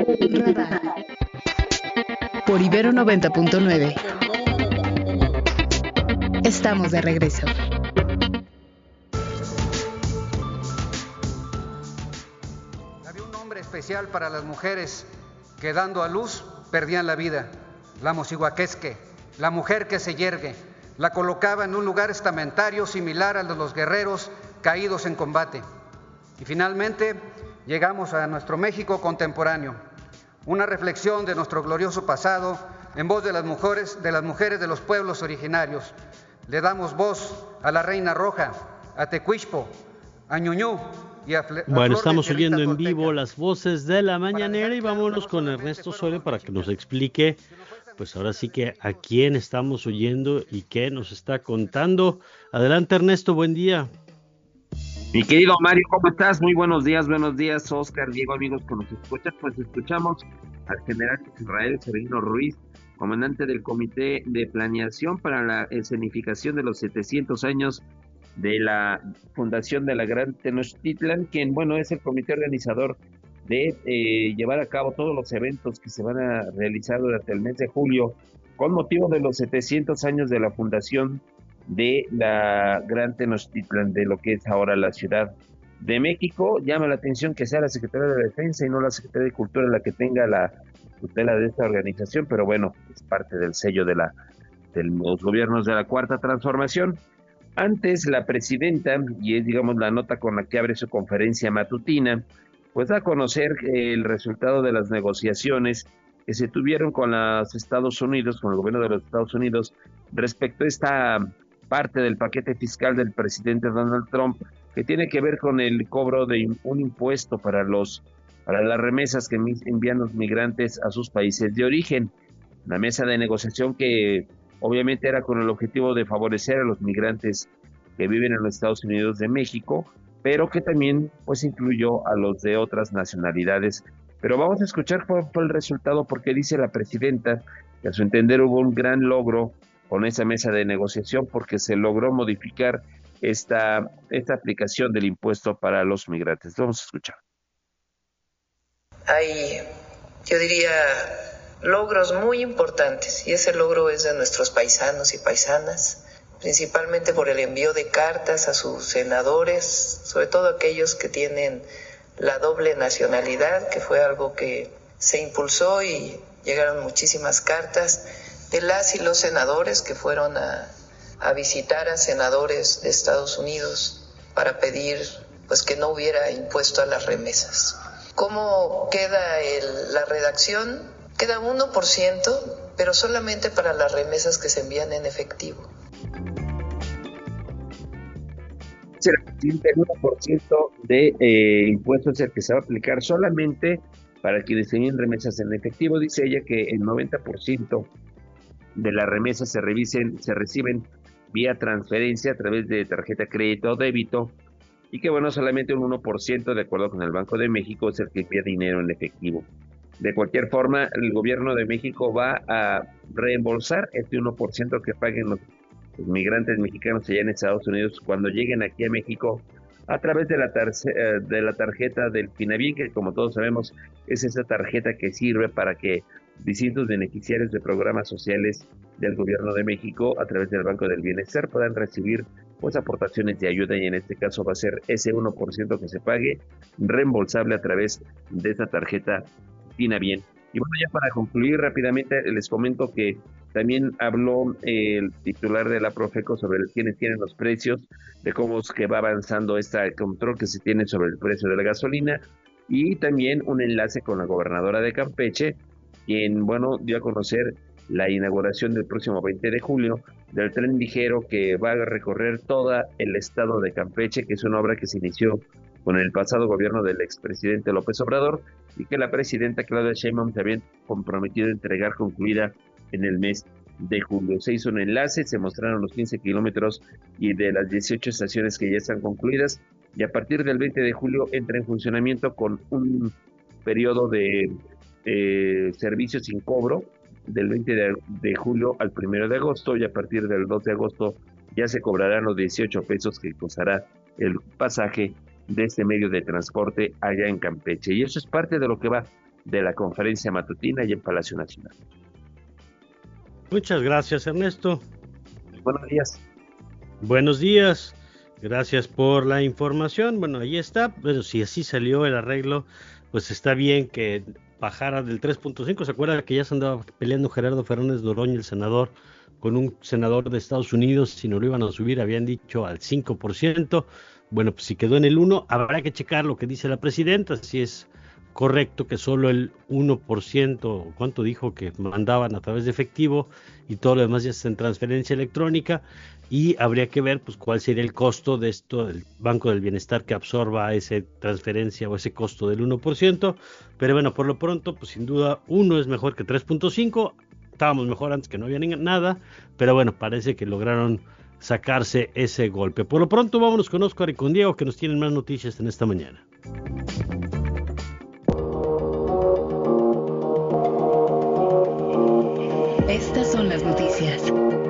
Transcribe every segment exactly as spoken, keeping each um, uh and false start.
Radar por Ibero noventa punto nueve. Estamos de regreso. Había un nombre especial para las mujeres que dando a luz perdían la vida, la mosihuaquesque, la mujer que se yergue. La colocaba en un lugar estamentario similar al de los guerreros caídos en combate. Y finalmente llegamos a nuestro México contemporáneo, una reflexión de nuestro glorioso pasado en voz de las mujeres de las mujeres de los pueblos originarios. Le damos voz a la Reina Roja, a Tecuixpo, a Ñuñú y a Fle- a Bueno, Flor de estamos Tierrita oyendo en Tolteca. vivo las voces de la mañanera y vámonos con Ernesto Osorio para que nos explique, pues ahora sí que a quién estamos oyendo y qué nos está contando. Adelante, Ernesto, buen día. Mi querido Mario, ¿cómo estás? Muy buenos días, buenos días, Oscar, Diego, amigos que nos escuchan. Pues escuchamos al general Israel Severino Ruiz, comandante del Comité de Planeación para la Escenificación de los setecientos años de la Fundación de la Gran Tenochtitlan, quien, bueno, es el comité organizador de eh, llevar a cabo todos los eventos que se van a realizar durante el mes de julio con motivo de los setecientos años de la fundación de la Gran Tenochtitlan, de lo que es ahora la Ciudad de México. Llama la atención que sea la Secretaría de Defensa y no la Secretaría de Cultura la que tenga la tutela de esta organización, pero bueno, es parte del sello de, la, de los gobiernos de la Cuarta Transformación. Antes, la presidenta, y es digamos la nota con la que abre su conferencia matutina, pues da a conocer el resultado de las negociaciones que se tuvieron con los Estados Unidos, con el gobierno de los Estados Unidos, respecto a esta parte del paquete fiscal del presidente Donald Trump, que tiene que ver con el cobro de un impuesto para los para las remesas que envían los migrantes a sus países de origen. Una mesa de negociación que obviamente era con el objetivo de favorecer a los migrantes que viven en los Estados Unidos de México, pero que también pues incluyó a los de otras nacionalidades. Pero vamos a escuchar cuál fue el resultado, porque dice la presidenta que a su entender hubo un gran logro con esa mesa de negociación, porque se logró modificar esta, esta aplicación del impuesto para los migrantes. Vamos a escuchar. Hay, yo diría, logros muy importantes, y ese logro es de nuestros paisanos y paisanas, principalmente por el envío de cartas a sus senadores, sobre todo aquellos que tienen la doble nacionalidad, que fue algo que se impulsó y llegaron muchísimas cartas de las y los senadores que fueron a, a visitar a senadores de Estados Unidos para pedir pues que no hubiera impuesto a las remesas. ¿Cómo queda el, la redacción? Queda uno por ciento, pero solamente para las remesas que se envían en efectivo. El uno por ciento de eh, impuestos es el que se va a aplicar solamente para quienes envíen remesas en efectivo. Dice ella que el noventa por ciento de las remesas se revisen, se reciben vía transferencia a través de tarjeta crédito o débito, y que bueno, solamente un uno por ciento, de acuerdo con el Banco de México, es el que envía dinero en efectivo. De cualquier forma, el gobierno de México va a reembolsar este uno por ciento que paguen los, los migrantes mexicanos allá en Estados Unidos cuando lleguen aquí a México a través de la, tar- de la tarjeta del Finavien, que como todos sabemos es esa tarjeta que sirve para que distintos beneficiarios de programas sociales del gobierno de México a través del Banco del Bienestar puedan recibir pues aportaciones de ayuda, y en este caso va a ser ese uno por ciento que se pague reembolsable a través de esta tarjeta Finavien. Y bueno, ya para concluir rápidamente les comento que también habló el titular de la Profeco sobre quiénes tienen los precios, de cómo es que va avanzando este control que se tiene sobre el precio de la gasolina, y también un enlace con la gobernadora de Campeche, quien, bueno, dio a conocer la inauguración del próximo veinte de julio del tren ligero que va a recorrer todo el estado de Campeche, que es una obra que se inició con el pasado gobierno del expresidente López Obrador y que la presidenta Claudia Sheinbaum se había comprometido a entregar concluida en el mes de julio. Se hizo un enlace, se mostraron los quince kilómetros y de las dieciocho estaciones que ya están concluidas, y a partir del veinte de julio entra en funcionamiento con un periodo de eh, servicio sin cobro del veinte de, de julio al primero de agosto, y a partir del dos de agosto ya se cobrarán los dieciocho pesos que costará el pasaje de este medio de transporte allá en Campeche. Y eso es parte de lo que va de la conferencia matutina y en Palacio Nacional. Muchas gracias, Ernesto. Buenos días. Buenos días. Gracias por la información. Bueno, ahí está. Pero si así salió el arreglo, pues está bien que bajara del tres punto cinco. ¿Se acuerda que ya se andaba peleando Gerardo Fernández Noroña, el senador, con un senador de Estados Unidos? Si no lo iban a subir, habían dicho al cinco por ciento. Bueno, pues si quedó en el uno, habrá que checar lo que dice la presidenta, si es correcto que solo el uno por ciento, ¿cuánto dijo que mandaban a través de efectivo y todo lo demás ya está en transferencia electrónica? Y habría que ver pues cuál sería el costo de esto del Banco del Bienestar que absorba esa transferencia o ese costo del uno por ciento. Pero bueno, por lo pronto, pues sin duda uno es mejor que tres punto cinco. Estábamos mejor antes que no había nada, pero bueno, parece que lograron sacarse ese golpe. Por lo pronto, vámonos con Óscar y con Diego, que nos tienen más noticias en esta mañana. Estas son las noticias.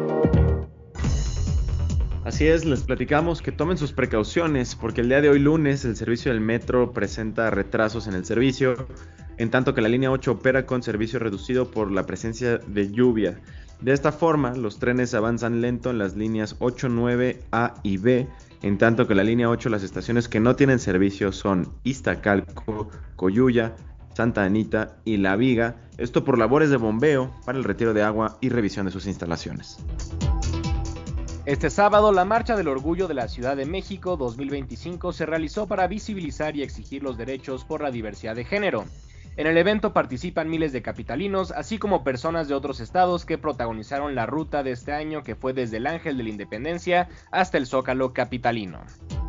Así es, les platicamos que tomen sus precauciones porque el día de hoy lunes el servicio del metro presenta retrasos en el servicio, en tanto que la línea ocho opera con servicio reducido por la presencia de lluvia. De esta forma, los trenes avanzan lento en las líneas ocho, nueve, A y B, en tanto que la línea ocho, las estaciones que no tienen servicio son Iztacalco, Coyuya, Santa Anita y La Viga, esto por labores de bombeo para el retiro de agua y revisión de sus instalaciones. Este sábado, la Marcha del Orgullo de la Ciudad de México dos mil veinticinco se realizó para visibilizar y exigir los derechos por la diversidad de género. En el evento participan miles de capitalinos, así como personas de otros estados que protagonizaron la ruta de este año, que fue desde el Ángel de la Independencia hasta el Zócalo capitalino.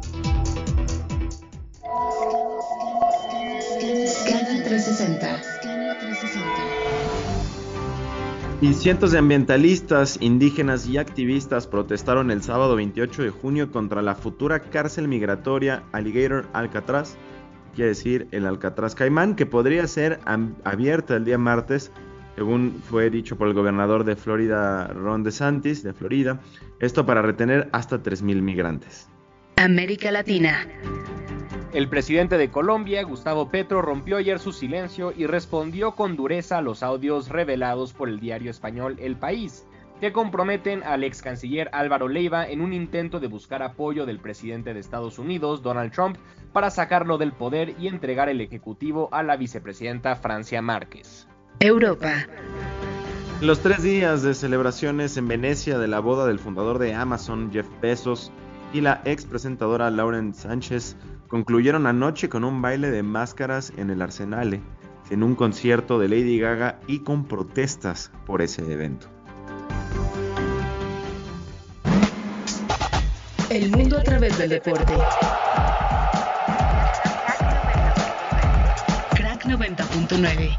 Scanner trescientos sesenta. Y cientos de ambientalistas, indígenas y activistas protestaron el sábado veintiocho de junio contra la futura cárcel migratoria Alligator Alcatraz, quiere decir el Alcatraz Caimán, que podría ser abierta el día martes, según fue dicho por el gobernador de Florida, Ron DeSantis, de Florida, esto para retener hasta tres mil migrantes. América Latina. El presidente de Colombia, Gustavo Petro, rompió ayer su silencio y respondió con dureza a los audios revelados por el diario español El País, que comprometen al ex canciller Álvaro Leiva en un intento de buscar apoyo del presidente de Estados Unidos, Donald Trump, para sacarlo del poder y entregar el ejecutivo a la vicepresidenta Francia Márquez. Europa. Los tres días de celebraciones en Venecia de la boda del fundador de Amazon, Jeff Bezos, y la ex presentadora Lauren Sánchez concluyeron anoche con un baile de máscaras en el Arsenale, en un concierto de Lady Gaga y con protestas por ese evento. El mundo a través del deporte. Crack noventa punto nueve.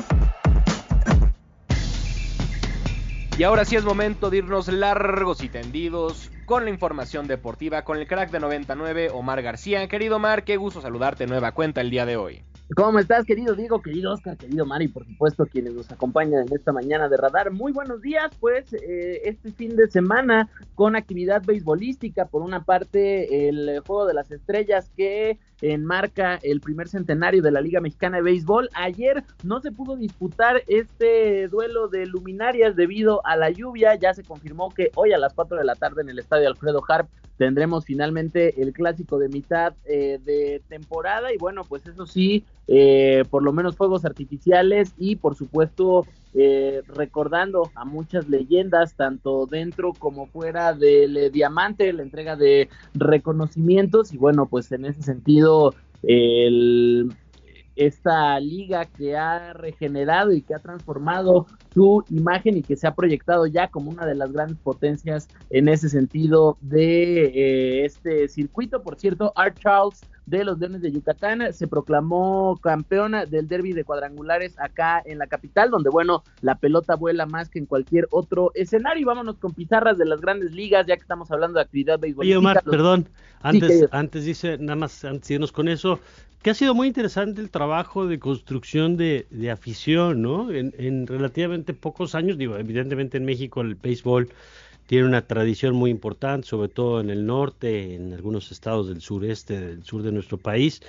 Y ahora sí es momento de irnos largos y tendidos con la información deportiva con el crack de noventa y nueve, Omar García. Querido Omar, qué gusto saludarte, nueva cuenta el día de hoy. ¿Cómo estás, querido Diego, querido Oscar, querido Mari, por supuesto quienes nos acompañan en esta mañana de Radar? Muy buenos días, pues eh, este fin de semana con actividad beisbolística. Por una parte, el Juego de las Estrellas que enmarca el primer centenario de la Liga Mexicana de Béisbol. Ayer no se pudo disputar este duelo de luminarias debido a la lluvia. Ya se confirmó que hoy a las cuatro de la tarde en el estadio Alfredo Harp tendremos finalmente el clásico de mitad eh, de temporada. Y bueno, pues eso sí, eh, por lo menos fuegos artificiales y por supuesto eh, recordando a muchas leyendas, tanto dentro como fuera del eh, Diamante, la entrega de reconocimientos. Y bueno, pues en ese sentido, el... esta liga que ha regenerado y que ha transformado su imagen y que se ha proyectado ya como una de las grandes potencias en ese sentido de eh, este circuito. Por cierto, Art Charles de los Leones de Yucatán se proclamó campeona del derbi de cuadrangulares acá en la capital, donde bueno, la pelota vuela más que en cualquier otro escenario. Y vámonos con pizarras de las grandes ligas, ya que estamos hablando de actividad beisbolística. Oye, Omar, los... perdón, antes, sí, antes dice, nada más antes de irnos con eso, que ha sido muy interesante el trabajo de construcción de, de afición, ¿no? En, en relativamente pocos años, digo, evidentemente en México el béisbol tiene una tradición muy importante, sobre todo en el norte, en algunos estados del sureste, del sur de nuestro país,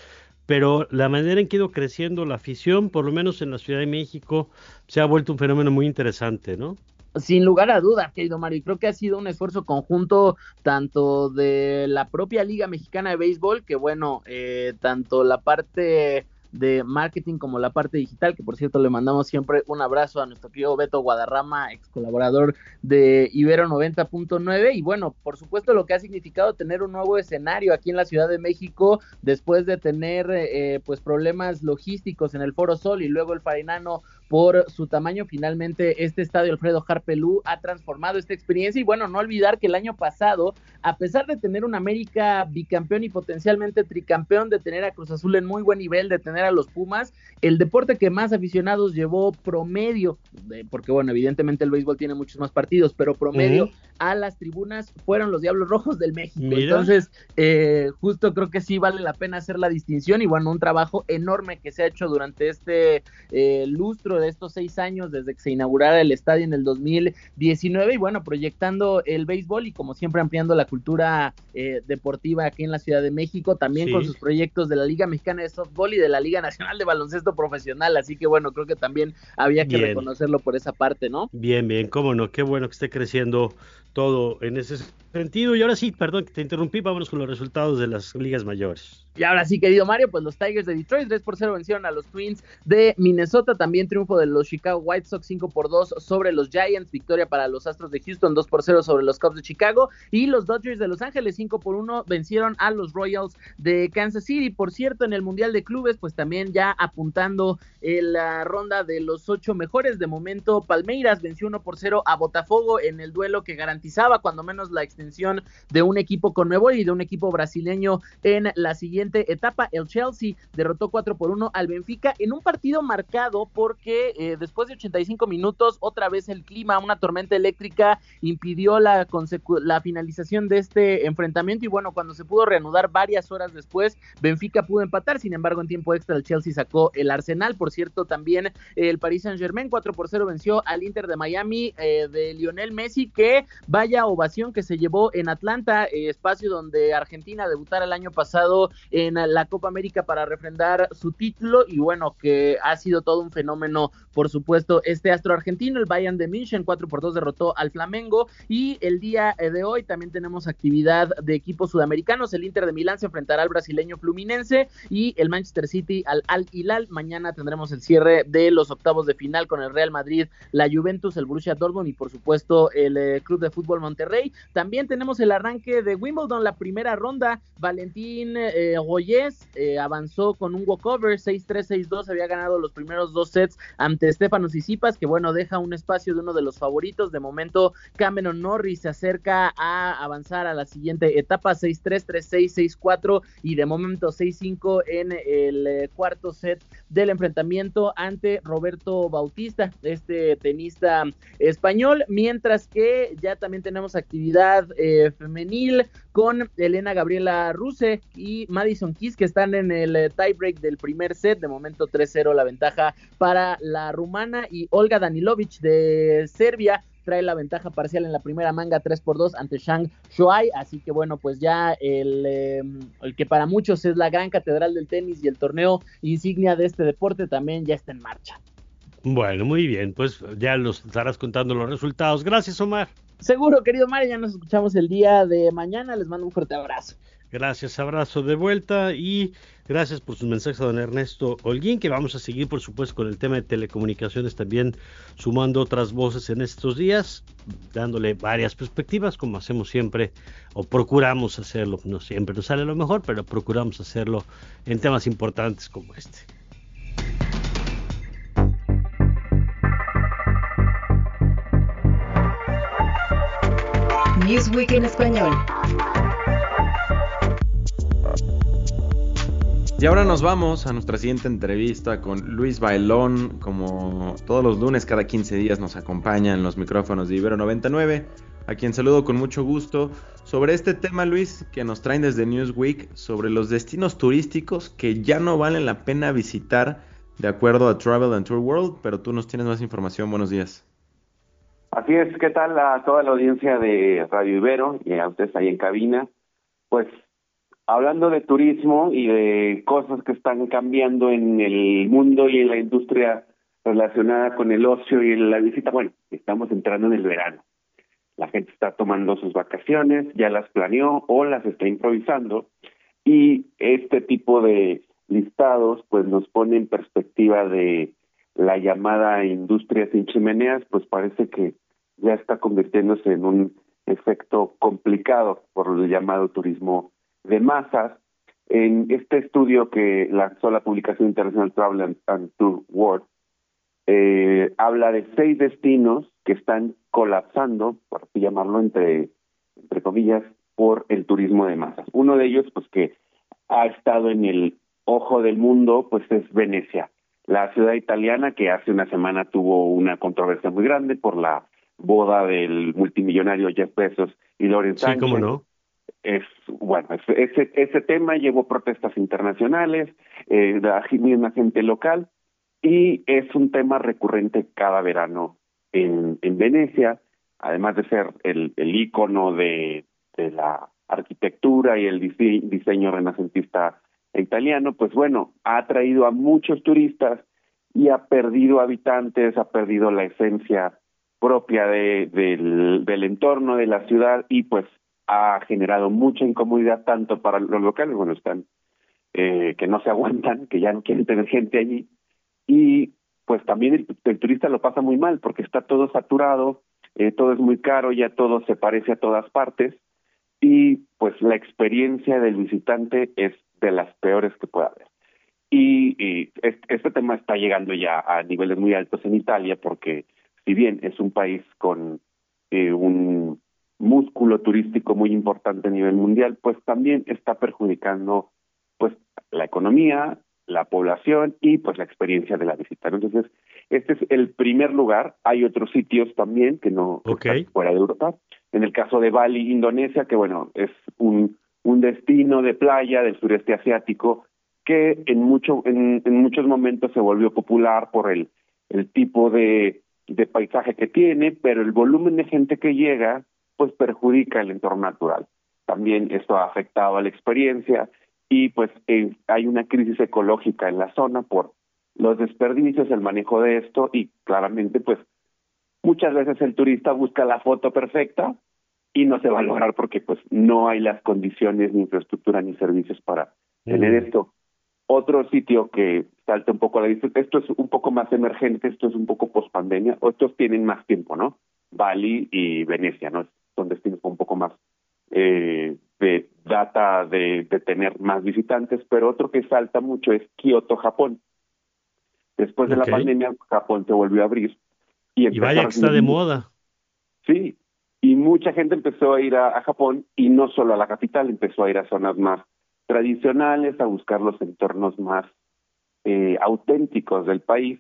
pero la manera en que ha ido creciendo la afición, por lo menos en la Ciudad de México, se ha vuelto un fenómeno muy interesante, ¿no? Sin lugar a dudas, querido Mario, creo que ha sido un esfuerzo conjunto tanto de la propia Liga Mexicana de Béisbol, que bueno, eh, tanto la parte de marketing como la parte digital, que por cierto le mandamos siempre un abrazo a nuestro querido Beto Guadarrama, ex colaborador de Ibero noventa punto nueve, y bueno, por supuesto lo que ha significado tener un nuevo escenario aquí en la Ciudad de México, después de tener eh, pues problemas logísticos en el Foro Sol y luego el Farinano por su tamaño. Finalmente este estadio Alfredo Harpelú ha transformado esta experiencia, y bueno, no olvidar que el año pasado, a pesar de tener un América bicampeón y potencialmente tricampeón, de tener a Cruz Azul en muy buen nivel, de tener a los Pumas, el deporte que más aficionados llevó promedio, de, porque bueno, evidentemente el béisbol tiene muchos más partidos, pero promedio uh-huh. a las tribunas fueron los Diablos Rojos del México. Mira. Entonces, eh, justo creo que sí vale la pena hacer la distinción, y bueno, un trabajo enorme que se ha hecho durante este eh, lustro de estos seis años desde que se inaugurara el estadio en el dos mil diecinueve, y bueno, proyectando el béisbol y como siempre ampliando la cultura eh, deportiva aquí en la Ciudad de México, también sí. con sus proyectos de la Liga Mexicana de Softball y de la Liga Nacional de Baloncesto Profesional, así que bueno, creo que también había que bien. reconocerlo por esa parte, ¿no? Bien, bien, cómo no, qué bueno que esté creciendo todo en ese sentido. Y ahora sí, perdón que te interrumpí, vámonos con los resultados de las ligas mayores. Y ahora sí, querido Mario, pues los Tigers de Detroit tres por cero vencieron a los Twins de Minnesota, también triunfo de los Chicago White Sox cinco por dos sobre los Giants, victoria para los Astros de Houston dos por cero sobre los Cubs de Chicago, y los Dodgers de Los Ángeles cinco por uno vencieron a los Royals de Kansas City. Por cierto, en el Mundial de Clubes, pues también ya apuntando en la ronda de los ocho mejores, de momento Palmeiras venció uno por cero a Botafogo en el duelo que garantizaba cuando menos la extensión de un equipo conmebol y de un equipo brasileño en la siguiente etapa. El Chelsea derrotó cuatro por uno al Benfica en un partido marcado porque eh, después de ochenta y cinco minutos otra vez el clima, una tormenta eléctrica impidió la, consecu- la finalización de este enfrentamiento, y bueno, cuando se pudo reanudar varias horas después, Benfica pudo empatar. Sin embargo, en tiempo extra el Chelsea sacó el Arsenal. Por cierto, también eh, el Paris Saint-Germain cuatro por cero venció al Inter de Miami eh, de Lionel Messi, que vaya ovación que se llevó en Atlanta, eh, espacio donde Argentina debutara el año pasado en la Copa América para refrendar su título, y bueno, que ha sido todo un fenómeno, por supuesto, este astro argentino. El Bayern de München cuatro por dos derrotó al Flamengo, y el día de hoy también tenemos actividad de equipos sudamericanos. El Inter de Milán se enfrentará al brasileño Fluminense y el Manchester City al Al Hilal. Mañana tendremos el cierre de los octavos de final con el Real Madrid, la Juventus, el Borussia Dortmund y por supuesto el eh, Club de Fútbol Monterrey. También tenemos el arranque de Wimbledon, la primera ronda. Valentín eh, Goyes eh, avanzó con un walkover, seis tres, seis dos, había ganado los primeros dos sets ante Stefanos Tsitsipas, que bueno, deja un espacio de uno de los favoritos. De momento Cameron Norrie se acerca a avanzar a la siguiente etapa, seis tres, tres seis, seis cuatro y de momento seis cinco en el eh, cuarto set del enfrentamiento ante Roberto Bautista, este tenista español, mientras que ya también tenemos actividad eh, femenil con Elena Gabriela Ruse y Madison Keys, que están en el eh, tiebreak del primer set. De momento tres cero la ventaja para la rumana, y Olga Danilovic de Serbia trae la ventaja parcial en la primera manga tres por dos ante Zhang Shuai, así que bueno, pues ya el, eh, el que para muchos es la gran catedral del tenis y el torneo insignia de este deporte también ya está en marcha. Bueno, muy bien, pues ya los estarás contando los resultados. Gracias, Omar. Seguro, querido Mario, ya nos escuchamos el día de mañana. Les mando un fuerte abrazo. Gracias, abrazo de vuelta, y gracias por sus mensajes a don Ernesto Holguín, que vamos a seguir por supuesto con el tema de telecomunicaciones, también sumando otras voces en estos días, dándole varias perspectivas, como hacemos siempre, o procuramos hacerlo. No siempre nos sale lo mejor, pero procuramos hacerlo en temas importantes como este. Newsweek en español. Y ahora nos vamos a nuestra siguiente entrevista con Luis Bailón. Como todos los lunes, cada quince días nos acompaña en los micrófonos de Ibero noventa y nueve, a quien saludo con mucho gusto sobre este tema, Luis, que nos traen desde Newsweek, sobre los destinos turísticos que ya no valen la pena visitar de acuerdo a Travel and Tour World, pero tú nos tienes más información. Buenos días. Así es, ¿qué tal a toda la audiencia de Radio Ibero y a ustedes ahí en cabina? Pues hablando de turismo y de cosas que están cambiando en el mundo y en la industria relacionada con el ocio y la visita, bueno, estamos entrando en el verano. La gente está tomando sus vacaciones, ya las planeó o las está improvisando, y este tipo de listados pues nos pone en perspectiva de la llamada industria sin chimeneas, pues parece que ya está convirtiéndose en un efecto complicado por el llamado turismo de masas. En este estudio que lanzó la publicación internacional Travel and, and Tour World, eh, habla de seis destinos que están colapsando, por así llamarlo, entre, entre comillas, por el turismo de masas. Uno de ellos, pues que ha estado en el ojo del mundo, pues es Venecia, la ciudad italiana que hace una semana tuvo una controversia muy grande por la boda del multimillonario Jeff Bezos y Lauren Sánchez. Sí, cómo no. Es, bueno, ese, ese tema llevó protestas internacionales, eh, de la misma gente local, y es un tema recurrente cada verano en, en Venecia, además de ser el, el ícono de, de la arquitectura y el dise- diseño renacentista italiano, pues bueno, ha atraído a muchos turistas y ha perdido habitantes, ha perdido la esencia propia de, del, del entorno de la ciudad, y pues ha generado mucha incomodidad tanto para los locales, bueno, están eh, que no se aguantan, que ya no quieren tener gente allí, y pues también el, el turista lo pasa muy mal porque está todo saturado, eh, todo es muy caro, ya todo se parece a todas partes, y pues la experiencia del visitante es de las peores que pueda haber. Y, y este, este tema está llegando ya a niveles muy altos en Italia, porque si bien es un país con eh, un músculo turístico muy importante a nivel mundial, pues también está perjudicando pues la economía, la población y pues la experiencia de la visita. Entonces, este es el primer lugar. Hay otros sitios también que no que okay. están fuera de Europa. En el caso de Bali, Indonesia, que bueno, es un, un destino de playa del sureste asiático que en mucho en, en muchos momentos se volvió popular por el el tipo de de paisaje que tiene, pero el volumen de gente que llega pues perjudica el entorno natural. También esto ha afectado a la experiencia y pues eh, hay una crisis ecológica en la zona por los desperdicios, el manejo de esto, y claramente pues muchas veces el turista busca la foto perfecta y no se va a lograr porque pues no hay las condiciones, ni infraestructura, ni servicios para mm. tener esto. Otro sitio que salta un poco a la vista, esto es un poco más emergente, esto es un poco post-pandemia, o estos tienen más tiempo, ¿no? Bali y Venecia, ¿no? Son destinos un poco más eh, de data de, de tener más visitantes, pero otro que salta mucho es Kioto, Japón. Después de okay. la pandemia, Japón se volvió a abrir. Y, y vaya que está de moda. Sí, y mucha gente empezó a ir a, a Japón, y no solo a la capital, empezó a ir a zonas más tradicionales, a buscar los entornos más eh, auténticos del país,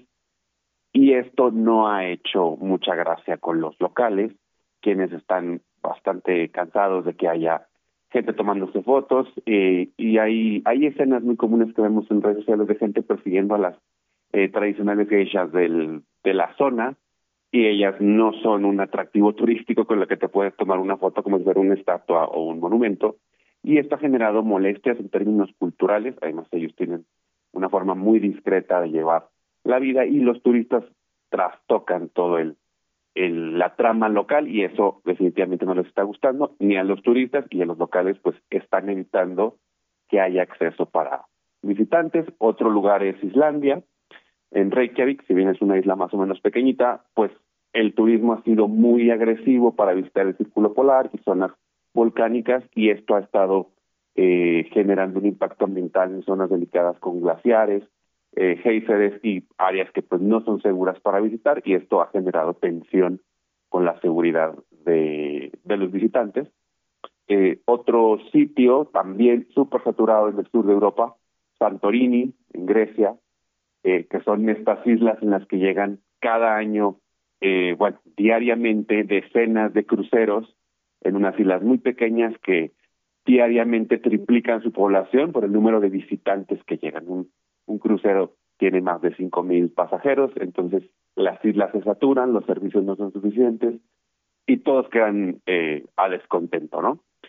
y esto no ha hecho mucha gracia con los locales, quienes están bastante cansados de que haya gente tomándose fotos, eh, y hay, hay escenas muy comunes que vemos en redes sociales de gente persiguiendo a las eh, tradicionales geishas del, de la zona, y ellas no son un atractivo turístico con el que te puedes tomar una foto como si fuera una estatua o un monumento, y esto ha generado molestias en términos culturales. Además ellos tienen una forma muy discreta de llevar la vida, y los turistas trastocan todo el, el la trama local, y eso definitivamente no les está gustando ni a los turistas, y a los locales pues están evitando que haya acceso para visitantes. Otro lugar es Islandia, en Reykjavik, si bien es una isla más o menos pequeñita, pues el turismo ha sido muy agresivo para visitar el círculo polar y zonas volcánicas, y esto ha estado eh, generando un impacto ambiental en zonas delicadas con glaciares, eh, géiseres y áreas que pues no son seguras para visitar, y esto ha generado tensión con la seguridad de, de los visitantes. Eh, otro sitio también súper saturado en el sur de Europa, Santorini, en Grecia, eh, que son estas islas en las que llegan cada año, eh, bueno, diariamente decenas de cruceros en unas islas muy pequeñas que diariamente triplican su población por el número de visitantes que llegan. Un, un crucero tiene más de cinco mil pasajeros, entonces las islas se saturan, los servicios no son suficientes y todos quedan eh, a descontento, ¿no?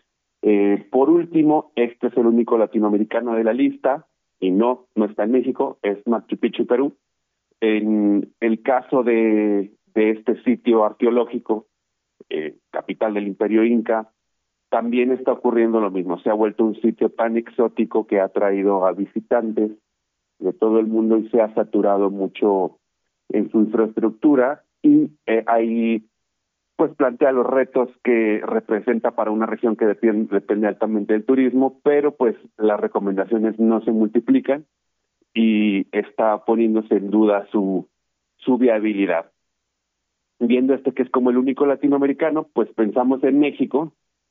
Eh, por último, este es el único latinoamericano de la lista, y no, no está en México, es Machu Picchu, Perú. En el caso de, de este sitio arqueológico, eh, capital del Imperio Inca, también está ocurriendo lo mismo. Se ha vuelto un sitio tan exótico que ha traído a visitantes de todo el mundo y se ha saturado mucho en su infraestructura, y eh, ahí pues plantea los retos que representa para una región que depende, depende altamente del turismo, pero pues las recomendaciones no se multiplican y está poniéndose en duda su, su viabilidad. Viendo este que es como el único latinoamericano, pues pensamos en México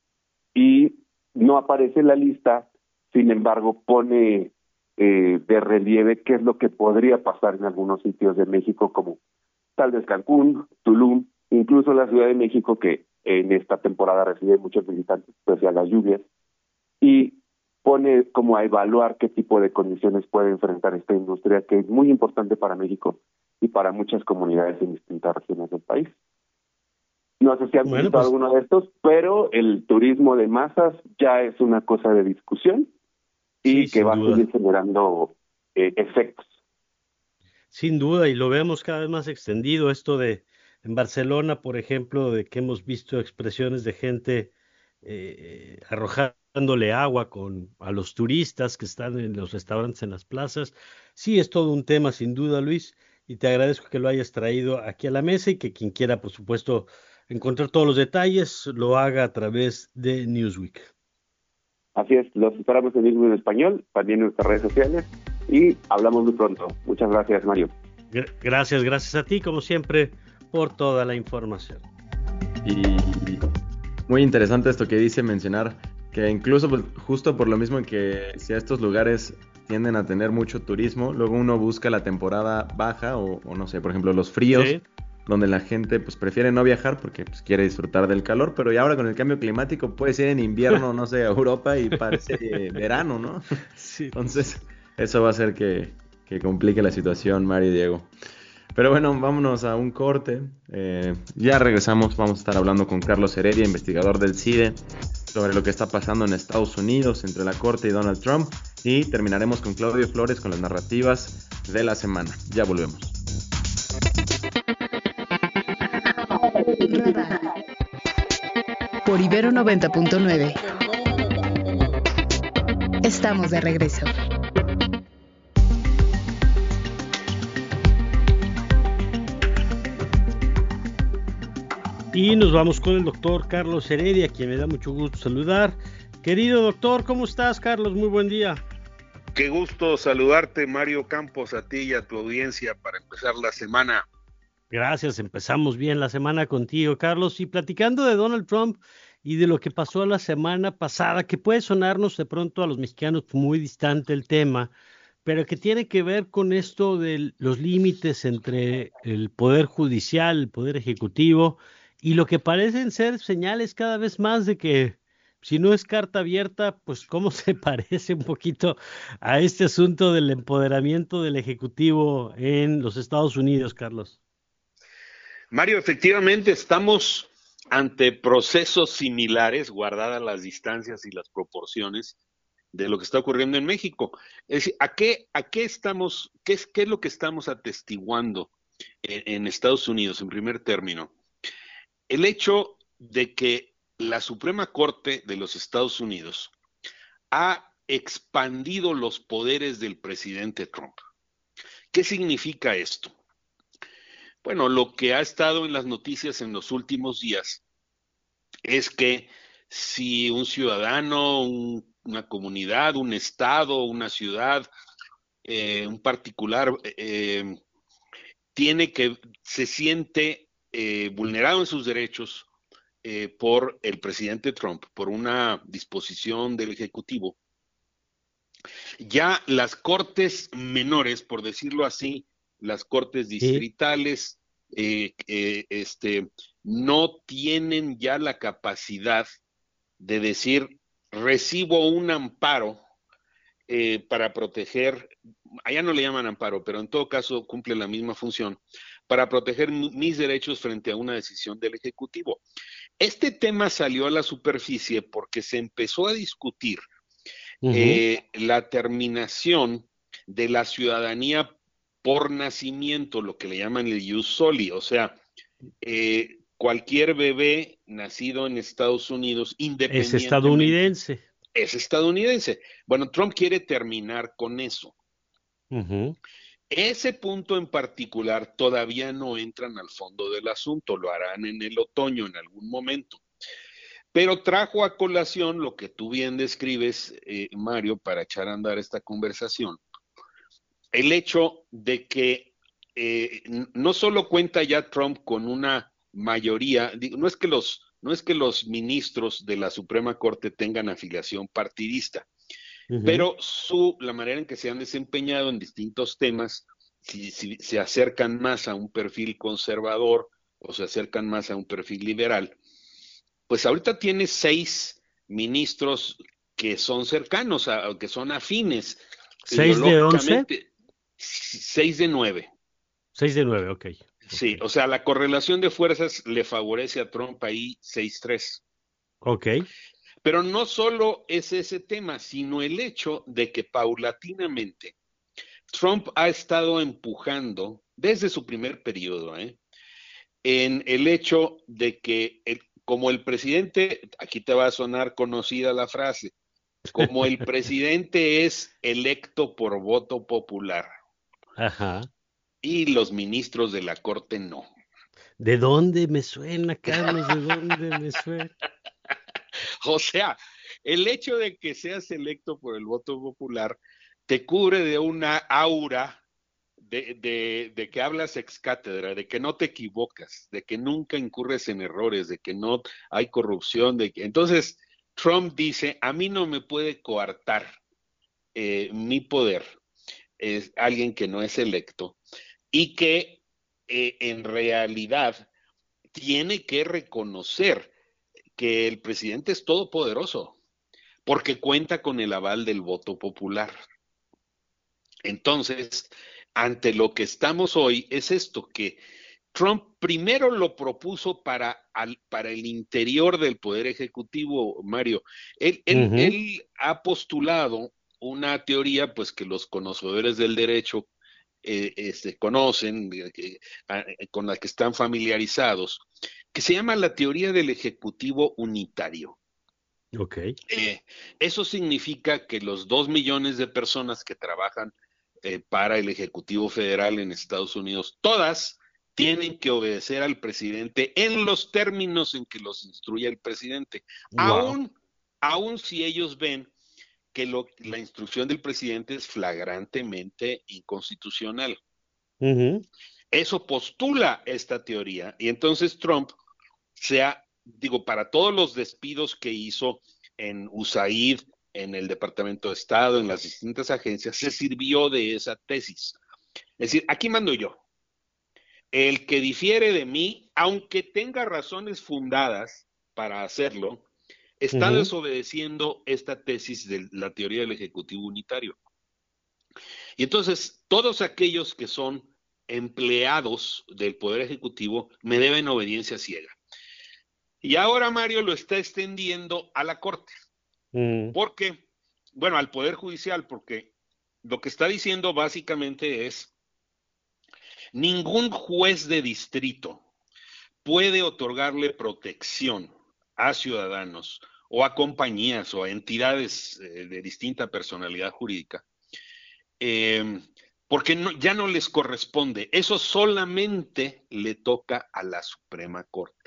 y no aparece en la lista, sin embargo pone eh, de relieve qué es lo que podría pasar en algunos sitios de México, como tal vez Cancún, Tulum, incluso la Ciudad de México, que en esta temporada recibe muchos visitantes, pese a las lluvias, y pone como a evaluar qué tipo de condiciones puede enfrentar esta industria, que es muy importante para México y para muchas comunidades en distintas regiones del país. No sé si han Bueno, visto pues, alguno de estos, pero el turismo de masas ya es una cosa de discusión y sí, que sin va a duda. seguir generando eh, efectos. Sin duda, y lo vemos cada vez más extendido, esto de en Barcelona, por ejemplo, de que hemos visto expresiones de gente eh, arrojándole agua con, a los turistas que están en los restaurantes, en las plazas. Sí, es todo un tema, sin duda, Luis, y te agradezco que lo hayas traído aquí a la mesa y que quien quiera, por supuesto, encontrar todos los detalles, lo haga a través de Newsweek. Así es, los esperamos en Newsweek en español, también en nuestras redes sociales, y hablamos muy pronto. Muchas gracias, Mario. Gra- Gracias, gracias a ti, como siempre, por toda la información. Y muy interesante esto que dice, mencionar que incluso pues, justo por lo mismo que si a estos lugares tienden a tener mucho turismo, luego uno busca la temporada baja o, o no sé, por ejemplo los fríos, Sí. donde la gente pues prefiere no viajar porque pues, quiere disfrutar del calor, pero ya ahora con el cambio climático puedes ir en invierno, no sé, a Europa y parece eh, verano, ¿no? Sí. Entonces eso va a hacer que, que complique la situación, Mario y Diego. Pero bueno, vámonos a un corte. Eh, ya regresamos, vamos a estar hablando con Carlos Heredia, investigador del C I D E, sobre lo que está pasando en Estados Unidos entre la Corte y Donald Trump. Y terminaremos con Claudio Flores con las narrativas de la semana. Ya volvemos. Radar. Por Ibero noventa punto nueve. Estamos de regreso. Y nos vamos con el doctor Carlos Heredia, a quien me da mucho gusto saludar. Querido doctor, ¿cómo estás, Carlos? Muy buen día. Qué gusto saludarte, Mario Campos, a ti y a tu audiencia para empezar la semana. Gracias, empezamos bien la semana contigo, Carlos. Y platicando de Donald Trump y de lo que pasó la semana pasada, que puede sonarnos de pronto a los mexicanos muy distante el tema, pero que tiene que ver con esto de los límites entre el poder judicial, el poder ejecutivo, y lo que parecen ser señales cada vez más de que si no es carta abierta, pues cómo se parece un poquito a este asunto del empoderamiento del ejecutivo en los Estados Unidos, Carlos. Mario, efectivamente estamos ante procesos similares, guardadas las distancias y las proporciones de lo que está ocurriendo en México. Es decir, ¿a qué, a qué estamos, qué es, qué es lo que estamos atestiguando en, en Estados Unidos, en primer término? El hecho de que la Suprema Corte de los Estados Unidos ha expandido los poderes del presidente Trump. ¿Qué significa esto? Bueno, lo que ha estado en las noticias en los últimos días es que si un ciudadano, un, una comunidad, un estado, una ciudad, eh, un particular, eh, tiene que, se siente eh, vulnerado en sus derechos eh, por el presidente Trump, por una disposición del Ejecutivo, ya las cortes menores, por decirlo así, las cortes distritales, eh, eh, este, no tienen ya la capacidad de decir, recibo un amparo eh, para proteger, allá no le llaman amparo, pero en todo caso cumple la misma función, para proteger mis derechos frente a una decisión del Ejecutivo. Este tema salió a la superficie porque se empezó a discutir Ujú. eh, la terminación de la ciudadanía por nacimiento, lo que le llaman el ius soli, o sea, eh, cualquier bebé nacido en Estados Unidos, Es independientemente, estadounidense. es estadounidense. Bueno, Trump quiere terminar con eso. Ujú. Ese punto en particular todavía no entran al fondo del asunto, lo harán en el otoño en algún momento. Pero trajo a colación lo que tú bien describes, eh, Mario, para echar a andar esta conversación, el hecho de que eh, no solo cuenta ya Trump con una mayoría, digo, no es que los, no es que los ministros de la Suprema Corte tengan afiliación partidista, Ujú. pero su, la manera en que se han desempeñado en distintos temas, si, si se acercan más a un perfil conservador o se acercan más a un perfil liberal, pues ahorita tiene seis ministros que son cercanos, a, que son afines ¿Seis de once? ideológicamente, seis de nueve. Seis de nueve, ok. Sí, o sea, la correlación de fuerzas le favorece a Trump ahí seis tres. Ok. Pero no solo es ese tema, sino el hecho de que paulatinamente Trump ha estado empujando desde su primer periodo, ¿eh? en el hecho de que, el, como el presidente, aquí te va a sonar conocida la frase, como el presidente es electo por voto popular Ajá. y los ministros de la corte no. ¿De dónde me suena, Carlos? ¿De dónde me suena? O sea, el hecho de que seas electo por el voto popular te cubre de una aura de, de, de que hablas ex cátedra, de que no te equivocas, de que nunca incurres en errores, de que no hay corrupción, de que entonces Trump dice, a mí no me puede coartar eh, mi poder, es alguien que no es electo y que eh, en realidad tiene que reconocer que el presidente es todopoderoso porque cuenta con el aval del voto popular. Entonces, ante lo que estamos hoy es esto, que Trump primero lo propuso para, al, para el interior del Poder Ejecutivo, Mario. Él, él, Ujú. él ha postulado una teoría, pues que los conocedores del derecho eh, este, conocen, eh, eh, con la que están familiarizados, que se llama la teoría del Ejecutivo unitario. Ok. Eh, eso significa que los dos millones de personas que trabajan eh, para el Ejecutivo Federal en Estados Unidos, todas tienen que obedecer al presidente en los términos en que los instruye el presidente, Wow. aún, aún si ellos ven que lo, la instrucción del presidente es flagrantemente inconstitucional. Ujú. Eso postula esta teoría y entonces Trump se ha, digo, para todos los despidos que hizo en U S A I D, en el Departamento de Estado, en las distintas agencias, se sirvió de esa tesis. Es decir, aquí mando yo. El que difiere de mí, aunque tenga razones fundadas para hacerlo, está Ujú. desobedeciendo esta tesis de la teoría del Ejecutivo unitario. Y entonces, todos aquellos que son empleados del Poder Ejecutivo me deben obediencia ciega. Y ahora Mario lo está extendiendo a la Corte. Mm. Porque, bueno, al Poder Judicial, porque lo que está diciendo básicamente es, ningún juez de distrito puede otorgarle protección a ciudadanos o a compañías o a entidades eh, de distinta personalidad jurídica, eh, porque no, ya no les corresponde. Eso solamente le toca a la Suprema Corte.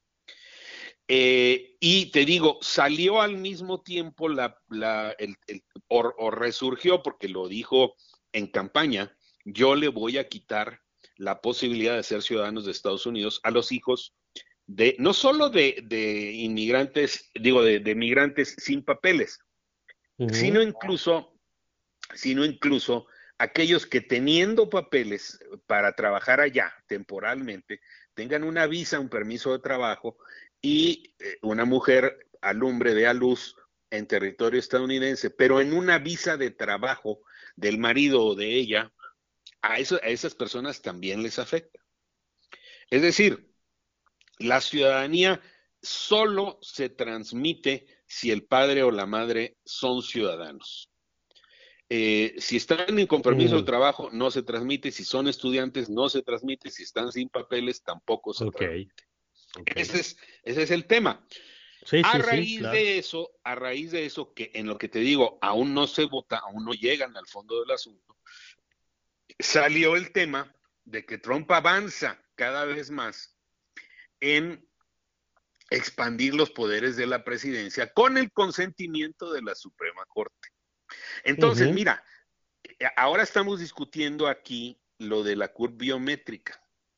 Eh, y te digo, salió al mismo tiempo la, la el, el, o, o resurgió porque lo dijo en campaña, yo le voy a quitar la posibilidad de ser ciudadanos de Estados Unidos a los hijos de, no solo de, de inmigrantes, digo, de, de migrantes sin papeles, Ujú. sino incluso, sino incluso aquellos que teniendo papeles para trabajar allá temporalmente, tengan una visa, un permiso de trabajo, y eh, una mujer alumbre dé a luz en territorio estadounidense, pero en una visa de trabajo del marido o de ella, a, eso, a esas personas también les afecta. Es decir, la ciudadanía solo se transmite si el padre o la madre son ciudadanos. Eh, si están en compromiso de trabajo, no se transmite. Si son estudiantes, no se transmite. Si están sin papeles, tampoco se okay. transmite. Okay. Ese es, ese es el tema. Sí, a sí, raíz sí, claro. de eso, a raíz de eso, que en lo que te digo, aún no se vota, aún no llegan al fondo del asunto, salió el tema de que Trump avanza cada vez más en expandir los poderes de la presidencia con el consentimiento de la Suprema Corte. Entonces, uh-huh. mira, ahora estamos discutiendo aquí lo de la curva biométrica.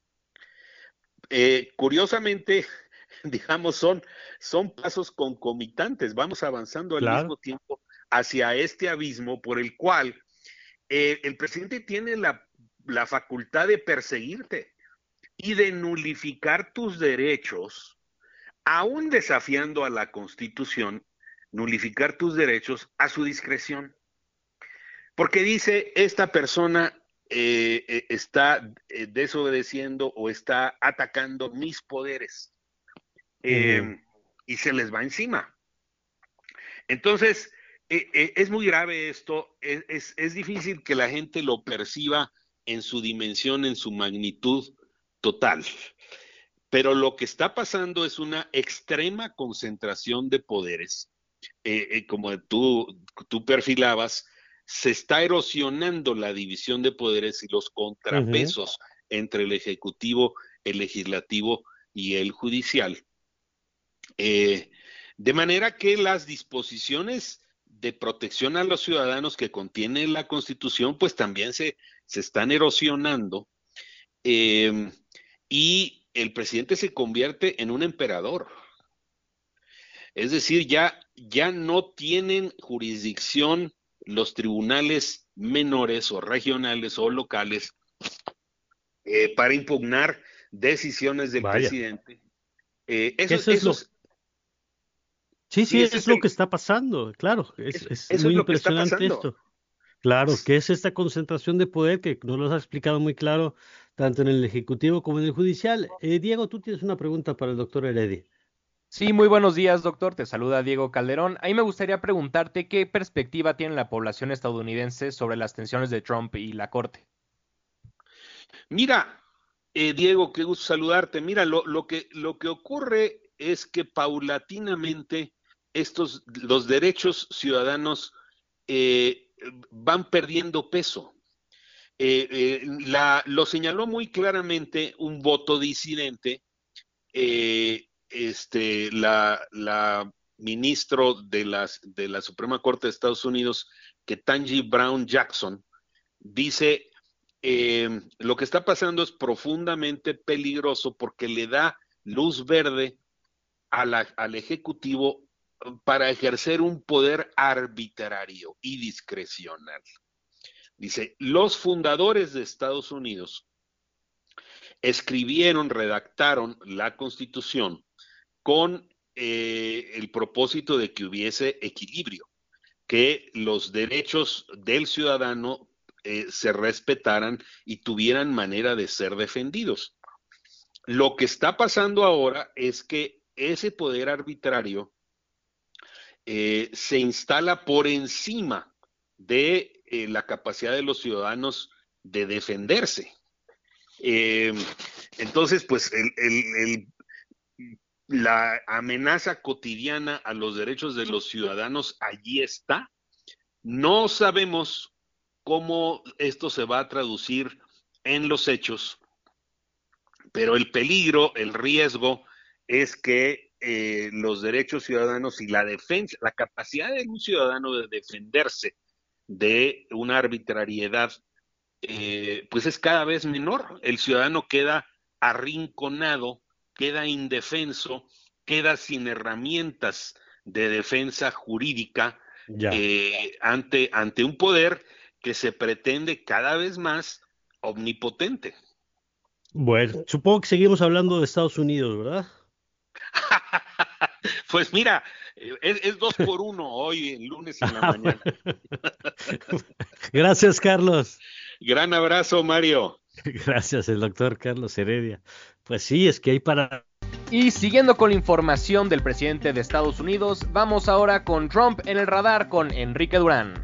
Eh, curiosamente, digamos, son, son pasos concomitantes. Vamos avanzando al claro. mismo tiempo hacia este abismo por el cual eh, el presidente tiene la, la facultad de perseguirte y de nulificar tus derechos, aún desafiando a la Constitución, nulificar tus derechos a su discreción. Porque dice, esta persona eh, eh, está eh, desobedeciendo o está atacando mis poderes. Eh, uh-huh. Y se les va encima. Entonces, eh, eh, es muy grave esto, es, es, es difícil que la gente lo perciba en su dimensión, en su magnitud total. Pero lo que está pasando es una extrema concentración de poderes. Eh, eh, como tú, tú perfilabas, se está erosionando la división de poderes y los contrapesos uh-huh. entre el Ejecutivo, el Legislativo y el Judicial. Eh, de manera que las disposiciones de protección a los ciudadanos que contiene la Constitución, pues también se, se están erosionando eh, y el presidente se convierte en un emperador. Es decir, ya, ya no tienen jurisdicción los tribunales menores o regionales o locales eh, para impugnar decisiones del Vaya. presidente. Eh, eso, eso es eso lo... es... Sí, sí, eso es, es lo el... que está pasando, claro, es, es, es muy es impresionante esto. Claro, que es esta concentración de poder que nos lo has explicado muy claro, tanto en el Ejecutivo como en el Judicial. Eh, Diego, tú tienes una pregunta para el doctor Heredia. Sí, muy buenos días, doctor. Te saluda Diego Calderón. A mí me gustaría preguntarte qué perspectiva tiene la población estadounidense sobre las tensiones de Trump y la Corte. Mira, eh, Diego, qué gusto saludarte. Mira, lo, lo, que, lo que ocurre es que paulatinamente estos, los derechos ciudadanos eh, van perdiendo peso. Eh, eh, la, lo señaló muy claramente un voto disidente, eh, este, la, la ministro de, las, de la Suprema Corte de Estados Unidos, Ketanji Brown Jackson, dice, eh, lo que está pasando es profundamente peligroso porque le da luz verde a la, al Ejecutivo para ejercer un poder arbitrario y discrecional. Dice, los fundadores de Estados Unidos escribieron, redactaron la Constitución con eh, el propósito de que hubiese equilibrio, que los derechos del ciudadano eh, se respetaran y tuvieran manera de ser defendidos. Lo que está pasando ahora es que ese poder arbitrario eh, se instala por encima de eh, la capacidad de los ciudadanos de defenderse. Eh, entonces, pues el, el, el, la amenaza cotidiana a los derechos de los ciudadanos allí está. No sabemos cómo esto se va a traducir en los hechos, pero el peligro, el riesgo es que eh, los derechos ciudadanos y la defensa, la capacidad de un ciudadano de defenderse de una arbitrariedad, eh, pues es cada vez menor. El ciudadano queda arrinconado, queda indefenso, queda sin herramientas de defensa jurídica eh, ante, ante un poder que se pretende cada vez más omnipotente. Bueno, supongo que seguimos hablando de Estados Unidos, ¿verdad? Pues mira, es, es dos por uno hoy, el lunes en la mañana. Gracias, Carlos. Gran abrazo, Mario. Gracias, el doctor Carlos Heredia. Pues sí, es que hay para Y siguiendo con la información del presidente de Estados Unidos, vamos ahora con Trump en el radar con Enrique Durán.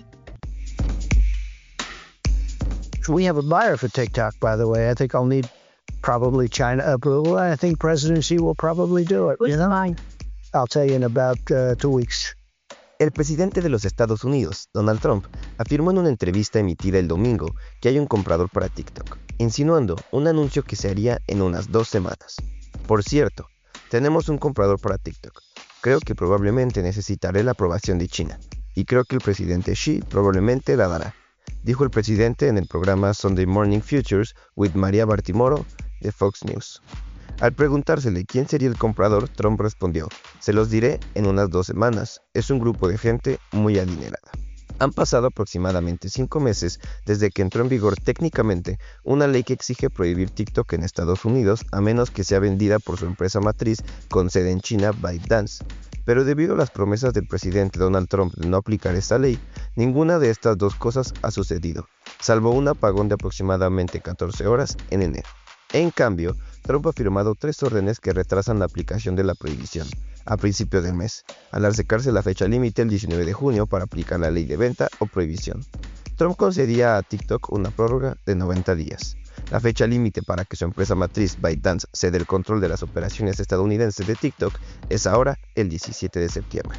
We have a buyer for TikTok, by the way. I think I'll need probably China approval. I think President Xi will probably do it. You know? I'll tell you in about uh, two weeks. El presidente de los Estados Unidos, Donald Trump, afirmó en una entrevista emitida el domingo que hay un comprador para TikTok, insinuando un anuncio que se haría en unas dos semanas. Por cierto, tenemos un comprador para TikTok. Creo que probablemente necesitaré la aprobación de China, y creo que el presidente Xi probablemente la dará, dijo el presidente en el programa Sunday Morning Futures with María Bartimoro de Fox News. Al preguntársele quién sería el comprador, Trump respondió: se los diré en unas dos semanas, es un grupo de gente muy adinerada. Han pasado aproximadamente cinco meses desde que entró en vigor técnicamente una ley que exige prohibir TikTok en Estados Unidos a menos que sea vendida por su empresa matriz con sede en China, ByteDance. Pero debido a las promesas del presidente Donald Trump de no aplicar esta ley, ninguna de estas dos cosas ha sucedido, salvo un apagón de aproximadamente catorce horas en enero. En cambio, Trump ha firmado tres órdenes que retrasan la aplicación de la prohibición a principio del mes, al acercarse la fecha límite el diecinueve de junio para aplicar la ley de venta o prohibición. Trump concedía a TikTok una prórroga de noventa días. La fecha límite para que su empresa matriz ByteDance ceda el control de las operaciones estadounidenses de TikTok es ahora el diecisiete de septiembre.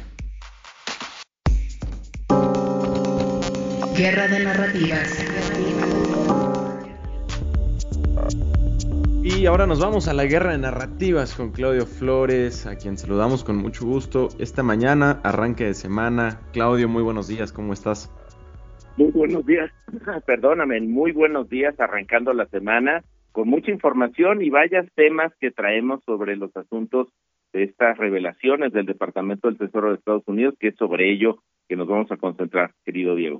Guerra de narrativas. Y ahora nos vamos a la guerra de narrativas con Claudio Flores, a quien saludamos con mucho gusto esta mañana, arranque de semana. Claudio, muy buenos días, ¿cómo estás? Muy buenos días, perdóname, muy buenos días, arrancando la semana con mucha información y varios temas que traemos sobre los asuntos de estas revelaciones del Departamento del Tesoro de Estados Unidos, que es sobre ello que nos vamos a concentrar, querido Diego.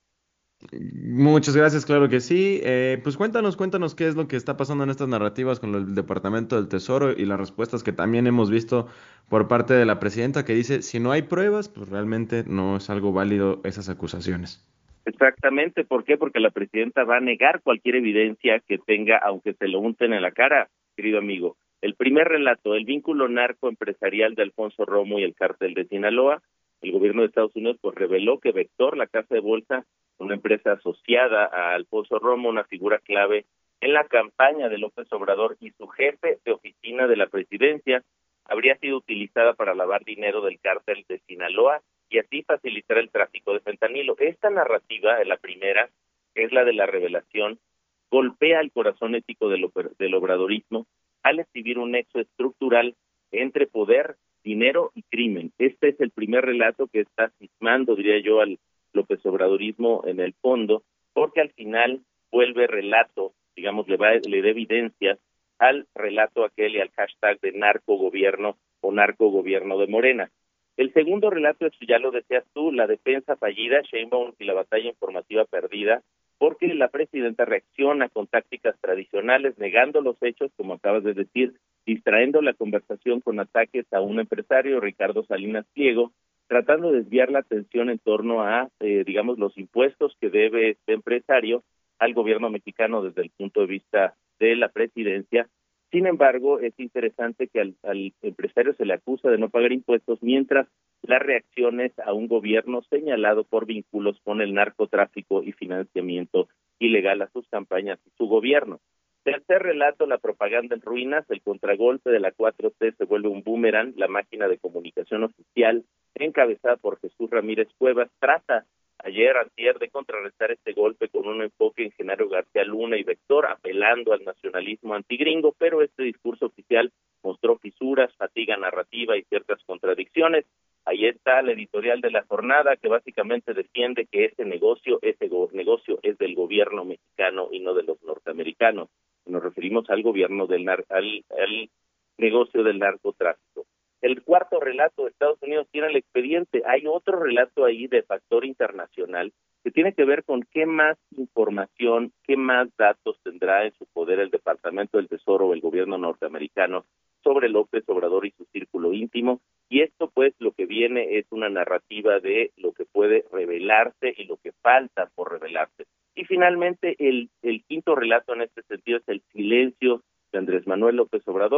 Muchas gracias, claro que sí. Eh, pues cuéntanos, cuéntanos qué es lo que está pasando en estas narrativas con el Departamento del Tesoro y las respuestas que también hemos visto por parte de la presidenta, que dice, si no hay pruebas, pues realmente no es algo válido esas acusaciones. Exactamente, ¿por qué? Porque la presidenta va a negar cualquier evidencia que tenga, aunque se lo unten en la cara, querido amigo. El primer relato, el vínculo narcoempresarial de Alfonso Romo y el cártel de Sinaloa. El gobierno de Estados Unidos pues reveló que Vector, la casa de bolsa, una empresa asociada a Alfonso Romo, una figura clave en la campaña de López Obrador y su jefe de oficina de la presidencia, habría sido utilizada para lavar dinero del cártel de Sinaloa y así facilitar el tráfico de fentanilo. Esta narrativa, la primera, es la de la revelación, golpea el corazón ético del, del obradorismo al exhibir un nexo estructural entre poder, dinero y crimen. Este es el primer relato que está cismando, diría yo, al López Obradorismo en el fondo, porque al final vuelve relato, digamos, le, va, le da evidencia al relato aquel y al hashtag de narcogobierno o narcogobierno de Morena. El segundo relato es, ya lo decías tú, la defensa fallida, Sheinbaum y la batalla informativa perdida, porque la presidenta reacciona con tácticas tradicionales, negando los hechos, como acabas de decir, distrayendo la conversación con ataques a un empresario, Ricardo Salinas Pliego, tratando de desviar la atención en torno a, eh, digamos, los impuestos que debe este empresario al gobierno mexicano desde el punto de vista de la presidencia. Sin embargo, es interesante que al, al empresario se le acusa de no pagar impuestos, mientras las reacciones a un gobierno señalado por vínculos con el narcotráfico y financiamiento ilegal a sus campañas y su gobierno. Tercer relato, la propaganda en ruinas, el contragolpe de la cuatro T se vuelve un boomerang, la máquina de comunicación oficial, encabezada por Jesús Ramírez Cuevas, trata ayer, antier, de contrarrestar este golpe con un enfoque en Genaro García Luna y Vector, apelando al nacionalismo antigringo, pero este discurso oficial mostró fisuras, fatiga narrativa y ciertas contradicciones. Ahí está la editorial de la jornada, que básicamente defiende que ese negocio, ese go- negocio es del gobierno mexicano y no de los norteamericanos. Nos referimos al gobierno del nar- al, al negocio del narcotráfico. El cuarto relato, Estados Unidos tiene el expediente. Hay otro relato ahí de factor internacional que tiene que ver con qué más información, qué más datos tendrá en su poder el Departamento del Tesoro o el gobierno norteamericano sobre López Obrador y su círculo íntimo. Y esto, pues, lo que viene es una narrativa de lo que puede revelarse y lo que falta por revelarse. Y finalmente, el, el quinto relato en este sentido es el silencio de Andrés Manuel López Obrador,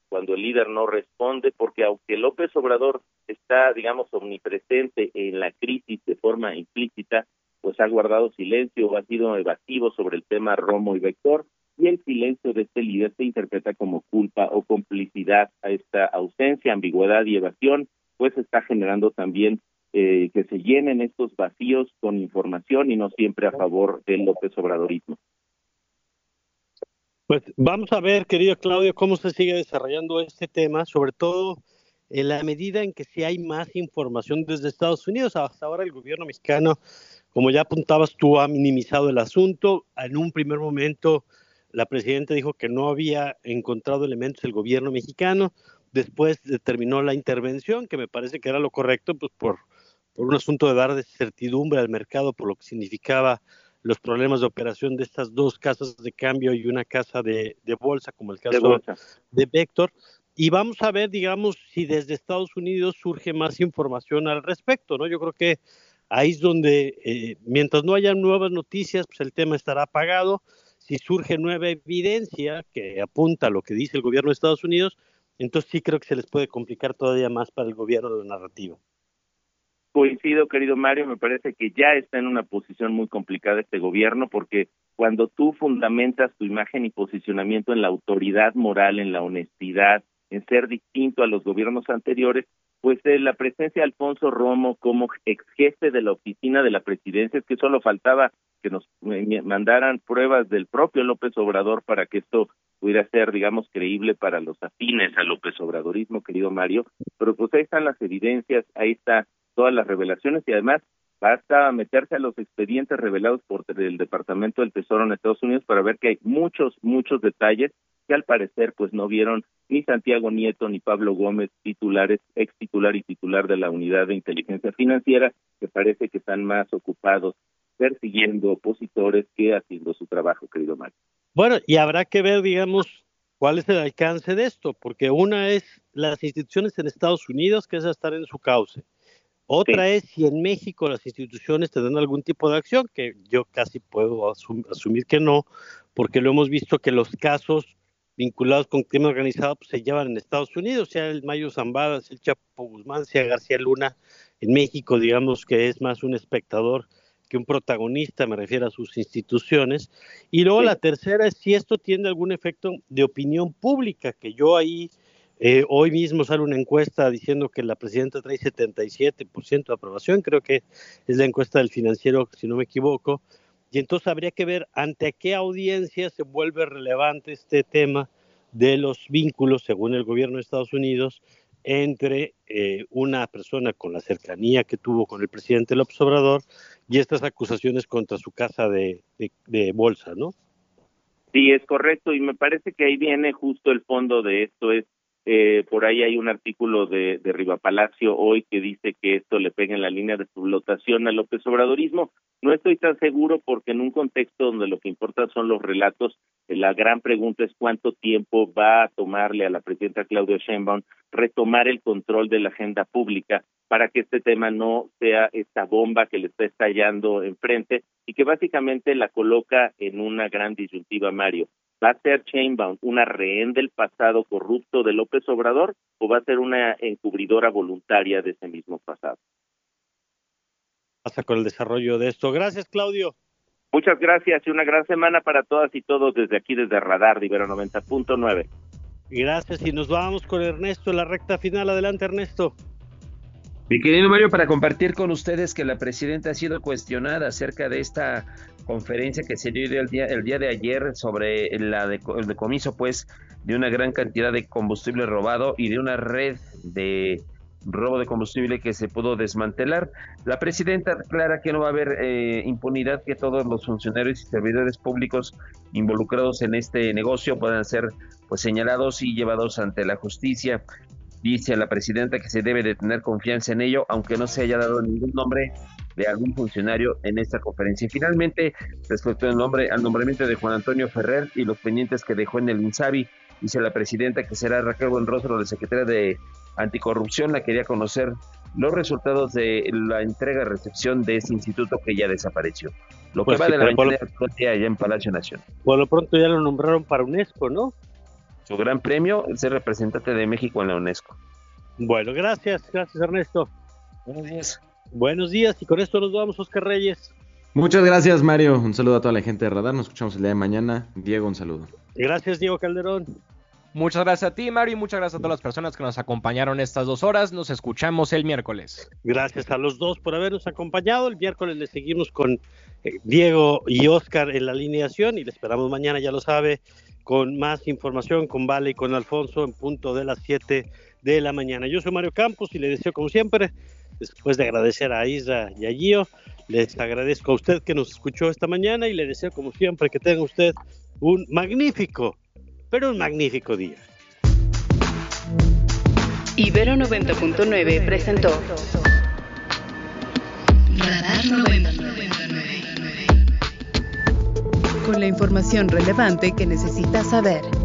cuando el líder no responde, porque aunque López Obrador está, digamos, omnipresente en la crisis de forma implícita, pues ha guardado silencio o ha sido evasivo sobre el tema Romo y Vector, y el silencio de este líder se interpreta como culpa o complicidad a esta ausencia, ambigüedad y evasión, pues está generando también eh, que se llenen estos vacíos con información y no siempre a favor del López Obradorismo. Pues vamos a ver, querido Claudio, cómo se sigue desarrollando este tema, sobre todo en la medida en que sí hay más información desde Estados Unidos. Hasta ahora el gobierno mexicano, como ya apuntabas tú, ha minimizado el asunto. En un primer momento la presidenta dijo que no había encontrado elementos del gobierno mexicano. Después determinó la intervención, que me parece que era lo correcto, pues por, por un asunto de dar certidumbre al mercado por lo que significaba los problemas de operación de estas dos casas de cambio y una casa de, de bolsa, como el caso de, de Vector. Y vamos a ver, digamos, si desde Estados Unidos surge más información al respecto, ¿no? Yo creo que ahí es donde, eh, mientras no haya nuevas noticias, pues el tema estará apagado. Si surge nueva evidencia que apunta a lo que dice el gobierno de Estados Unidos, entonces sí creo que se les puede complicar todavía más para el gobierno la narrativa. Coincido, querido Mario, me parece que ya está en una posición muy complicada este gobierno, porque cuando tú fundamentas tu imagen y posicionamiento en la autoridad moral, en la honestidad, en ser distinto a los gobiernos anteriores, pues eh, la presencia de Alfonso Romo como ex jefe de la oficina de la presidencia, es que solo faltaba que nos eh, mandaran pruebas del propio López Obrador para que esto pudiera ser, digamos, creíble para los afines al López Obradorismo, querido Mario, pero pues ahí están las evidencias, ahí está todas las revelaciones, y además basta meterse a los expedientes revelados por el Departamento del Tesoro en Estados Unidos para ver que hay muchos, muchos detalles que al parecer pues no vieron ni Santiago Nieto ni Pablo Gómez, titulares, ex titular y titular de la Unidad de Inteligencia Financiera, que parece que están más ocupados persiguiendo opositores que haciendo su trabajo, querido Mario. Bueno, y habrá que ver, digamos, cuál es el alcance de esto, porque una es las instituciones en Estados Unidos, que es estar en su cauce. Otra sí. es si en México las instituciones tendrán algún tipo de acción, que yo casi puedo asum- asumir que no, porque lo hemos visto que los casos vinculados con crimen organizado pues, se llevan en Estados Unidos, sea el Mayo Zambada, sea el Chapo Guzmán, sea García Luna. En México, digamos que es más un espectador que un protagonista, me refiero a sus instituciones. Y luego sí. la tercera es si esto tiene algún efecto de opinión pública, que yo ahí... Eh, hoy mismo sale una encuesta diciendo que la presidenta trae setenta y siete por ciento de aprobación, creo que es la encuesta del Financiero, si no me equivoco, y entonces habría que ver ante qué audiencia se vuelve relevante este tema de los vínculos, según el gobierno de Estados Unidos, entre eh, una persona con la cercanía que tuvo con el presidente López Obrador y estas acusaciones contra su casa de, de, de bolsa, ¿no? Sí, es correcto, y me parece que ahí viene justo el fondo de esto, es Eh, por ahí hay un artículo de, de Riva Palacio hoy que dice que esto le pega en la línea de flotación al López Obradorismo. No estoy tan seguro porque en un contexto donde lo que importa son los relatos, eh, la gran pregunta es cuánto tiempo va a tomarle a la presidenta Claudia Sheinbaum retomar el control de la agenda pública para que este tema no sea esta bomba que le está estallando enfrente y que básicamente la coloca en una gran disyuntiva, Mario. ¿Va a ser Sheinbaum una rehén del pasado corrupto de López Obrador o va a ser una encubridora voluntaria de ese mismo pasado? Pasa con el desarrollo de esto. Gracias, Claudio. Muchas gracias y una gran semana para todas y todos desde aquí, desde Radar de Ibero noventa punto nueve. Gracias y nos vamos con Ernesto en la recta final. Adelante, Ernesto. Mi querido Mario, para compartir con ustedes que la presidenta ha sido cuestionada acerca de esta conferencia que se dio el día, el día de ayer sobre la de, el decomiso pues de una gran cantidad de combustible robado y de una red de robo de combustible que se pudo desmantelar. La presidenta aclara que no va a haber eh, impunidad, que todos los funcionarios y servidores públicos involucrados en este negocio puedan ser pues señalados y llevados ante la justicia. Dice la presidenta que se debe de tener confianza en ello, aunque no se haya dado ningún nombre de algún funcionario en esta conferencia. Y finalmente, respecto al, nombre, al nombramiento de Juan Antonio Ferrer y los pendientes que dejó en el INSABI, dice la presidenta que será Raquel Buenrostro, la secretaria de Anticorrupción, la quería conocer los resultados de la entrega-recepción de ese instituto que ya desapareció. Lo pues que va sí, de la mañana allá en Palacio Nacional. Por lo pronto ya lo nombraron para UNESCO, ¿no? su gran premio, ser representante de México en la UNESCO. Bueno, gracias, gracias Ernesto. Buenos días. Buenos días, y con esto nos vamos, Oscar Reyes. Muchas gracias, Mario. Un saludo a toda la gente de Radar. Nos escuchamos el día de mañana. Diego, un saludo. Gracias, Diego Calderón. Muchas gracias a ti, Mario, y muchas gracias a todas las personas que nos acompañaron estas dos horas. Nos escuchamos el miércoles. Gracias a los dos por habernos acompañado. El miércoles le seguimos con eh, Diego y Oscar en la alineación y le esperamos mañana, ya lo sabe, con más información, con Vale y con Alfonso en punto de las siete de la mañana. Yo soy Mario Campos y le deseo, como siempre, después de agradecer a Isra y a Gio, les agradezco a usted que nos escuchó esta mañana y le deseo, como siempre, que tenga usted un magnífico, pero un magnífico día. Ibero noventa punto nueve presentó Radar noventa punto nueve, con la información relevante que necesitas saber.